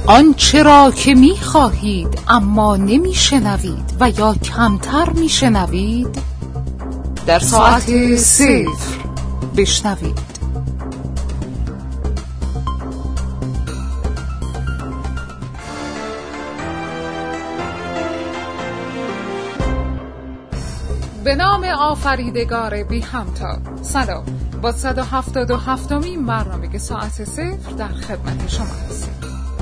آنچه را که می خواهید اما نمی شنوید و یا کمتر می شنوید در ساعت 0 بشنوید. به نام آفریدگار بی همتا. سلام، با 177مین برنامه ساعت 0 در خدمت شما هستیم.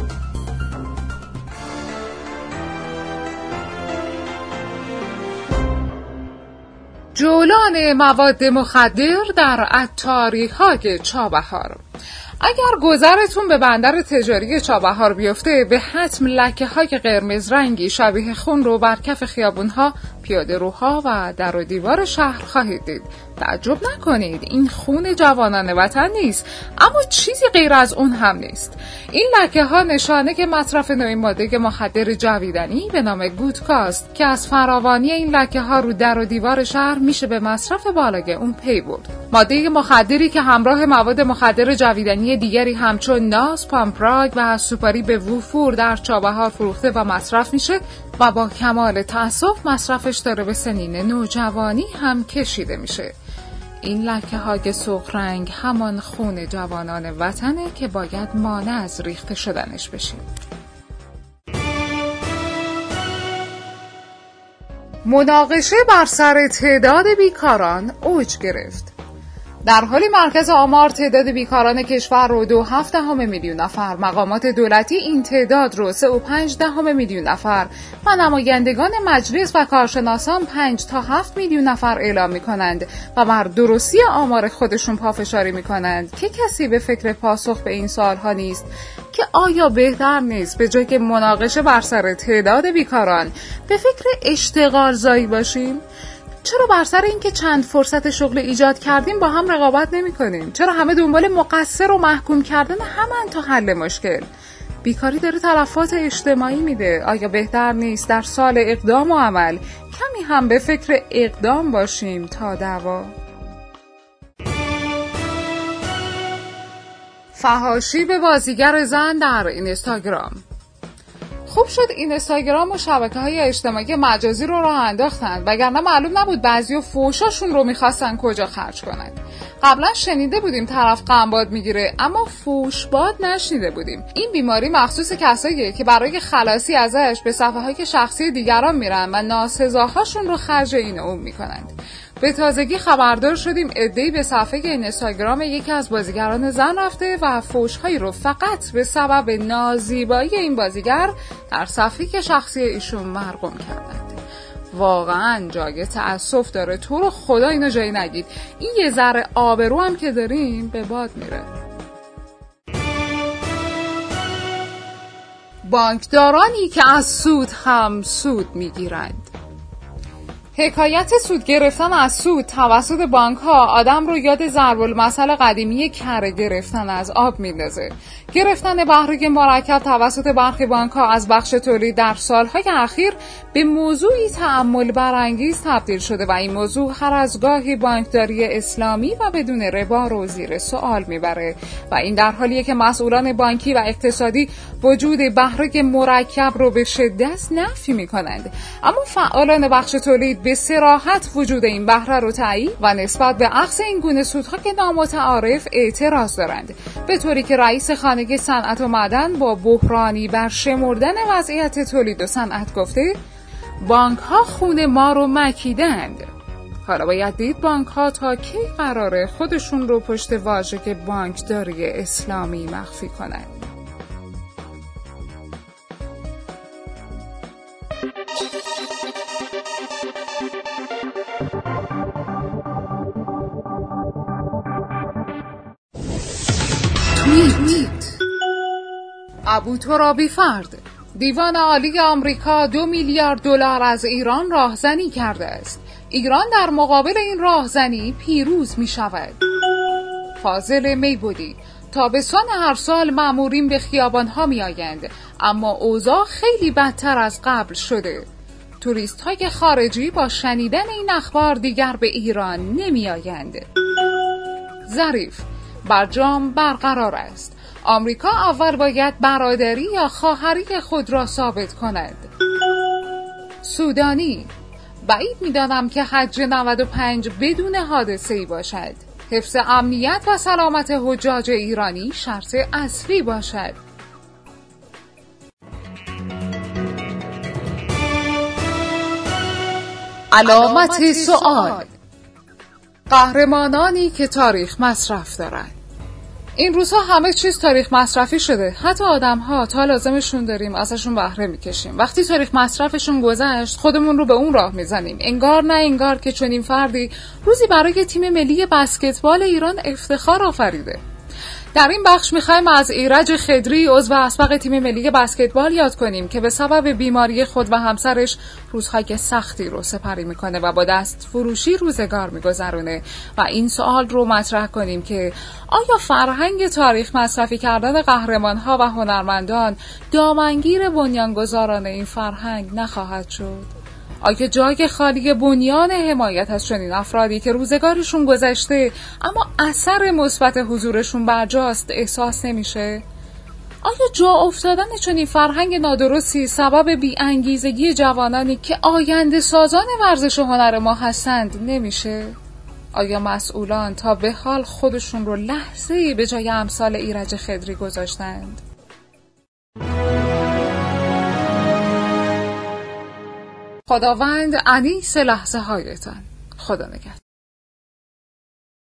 جولان مواد مخدر در عطاری‌های چابهار. اگر گذرتون به بندر تجاری چابهار بیفته، به حتم لکه‌های قرمز رنگی شبیه خون رو بر کف خیابون‌ها، پیاده‌روها و در و دیوار شهر خواهید دید. تعجب نکنید، این خون جوانان وطن نیست، اما چیزی غیر از اون هم نیست. این لکه‌ها نشانه که مصرف نوعی ماده مخدر جویدنی به نام گودکاست که از فراوانی این لکه‌ها رو در و دیوار شهر میشه به مصرف بالای اون پی برد. ماده مخدری که همراه مواد مخدر جویدنی دیگری همچون ناز، پامپراگ و سوپاری به وفور در چابهار فروخته و مصرف میشه و با کمال تأسف مصرفش داره به سنین نوجوانی هم کشیده میشه. این لکه‌های سرخ رنگ همان خون جوانان وطنه که باید مانع از ریخته شدنش بشیم. مناقشه بر سر تعداد بیکاران اوج گرفت. در حالی مرکز آمار تعداد بیکاران کشور رو 2.7 میلیون نفر، مقامات دولتی این تعداد رو 3.5 میلیون نفر و نمایندگان مجلس و کارشناسان 5 تا 7 میلیون نفر اعلام می‌کنند و بر درستی آمار خودشون پافشاری می‌کنند که کسی به فکر پاسخ به این سوال‌ها نیست که آیا بهتر نیست به جای که مناقشه بر سر تعداد بیکاران به فکر اشتغال زایی باشیم؟ چرا بر سر این که چند فرصت شغل ایجاد کردیم با هم رقابت نمی کنیم؟ چرا همه دنبال مقصر و محکوم کردن همن تا حل مشکل؟ بیکاری داره تلفات اجتماعی میده. آیا بهتر نیست در سال اقدام و عمل کمی هم به فکر اقدام باشیم تا دعوا؟ فحاشی به بازیگر زن در اینستاگرام. خوب شد اینستاگرام و شبکه‌های اجتماعی مجازی رو راه انداختن، وگرنه معلوم نبود بعضیا فوشاشون رو می‌خواستن کجا خرج کنن. قبلا شنیده بودیم طرف غمباد میگیره، اما فوشباد نشنیده بودیم. این بیماری مخصوص کساییه که برای خلاصی ازش به صفحه‌های شخصی دیگران میرن و ناسزاهاشون رو خرج این اون میکنند. به تازگی خبردار شدیم عده‌ای به صفحه اینستاگرام یکی از بازیگران زن رفته و فحش‌هایی رو فقط به سبب نازیبایی این بازیگر در صفحه شخصی ایشون مرقوم کردند. واقعا جای تأسف داره. تو رو خدا اینو جایی نگید. این یه ذره آبرو هم که داریم به باد میره. بانکدارانی که از سود هم سود میگیرند. حکایت سود گرفتن از سود توسط بانک‌ها آدم رو یاد ضرب المثل قدیمی کره گرفتن از آب میندازه. گرفتن بهره مرکب توسط برخی بانک‌ها از بخش تولید در سال‌های اخیر به موضوعی تأمل برانگیز تبدیل شده و این موضوع هر از گاهی بانکداری اسلامی و بدون ربا رو زیر سوال میبره و این در حالیه که مسئولان بانکی و اقتصادی وجود بهره مرکب رو به شدت نفی میکنند، اما فعالان بخش تولید به صراحت وجود این بهره رو تایید و نسبت به اخذ این گونه سودها که نامتعارف اعتراض دارند، به طوری که رئیس خانه صنعت و معدن با بحرانی برشمردن وضعیت تولید و صنعت گفته بانک ها خون ما رو مکیدند. حالا باید دید بانک ها تا کی قراره خودشون رو پشت واژه بانکداری اسلامی مخفی کنند. ابوترابی فرد. دیوان عالی آمریکا 2 میلیارد دلار از ایران راهزنی کرده است. ایران در مقابل این راهزنی پیروز می شود. فاضل میبودی. تابستان هر سال مامورین به خیابان‌ها می‌آیند، اما اوضاع خیلی بدتر از قبل شده. توریست‌های خارجی با شنیدن این اخبار دیگر به ایران نمی‌آیند. ظریف: برجام برقرار است. آمریکا اول باید برادری یا خواهری خود را ثابت کند. سودانی: بعید می‌دانم که حج 95 بدون حادثه‌ای باشد. حفظ امنیت و سلامت حجاج ایرانی شرط اصلی باشد. علامت سوال: قهرمانانی که تاریخ مصرف دارند. این روزها همه چیز تاریخ مصرفی شده. حتی آدم‌ها تا لازمشون داریم ازشون بهره می‌کشیم. وقتی تاریخ مصرفشون گذشت خودمون رو به اون راه می‌زنیم. انگار نه انگار که چنین فردی روزی برای تیم ملی بسکتبال ایران افتخار آفریده. در این بخش می‌خوایم از ایرج خضری عضو اسبق تیم ملی بسکتبال یاد کنیم که به سبب بیماری خود و همسرش روزهای سختی رو سپری میکنه و با دست فروشی روزگار میگذرونه و این سوال رو مطرح کنیم که آیا فرهنگ تاریخ مصرفی کردن قهرمان‌ها و هنرمندان دامنگیر بنیانگذاران این فرهنگ نخواهد شد؟ آیا جای خالی بنیان حمایت از چنین افرادی که روزگارشون گذشته اما اثر مثبت حضورشون برجاست احساس نمیشه؟ آیا جا افتادن چنین فرهنگ نادرستی سبب بی‌انگیزگی جوانانی که آینده سازان ورزش و هنر ما هستند نمیشه؟ آیا مسئولان تا به حال خودشون رو لحظه‌ای به جای امثال ایرج خضری گذاشتند؟ خداوند انیس لحظه هایتان. خدا نگهدار.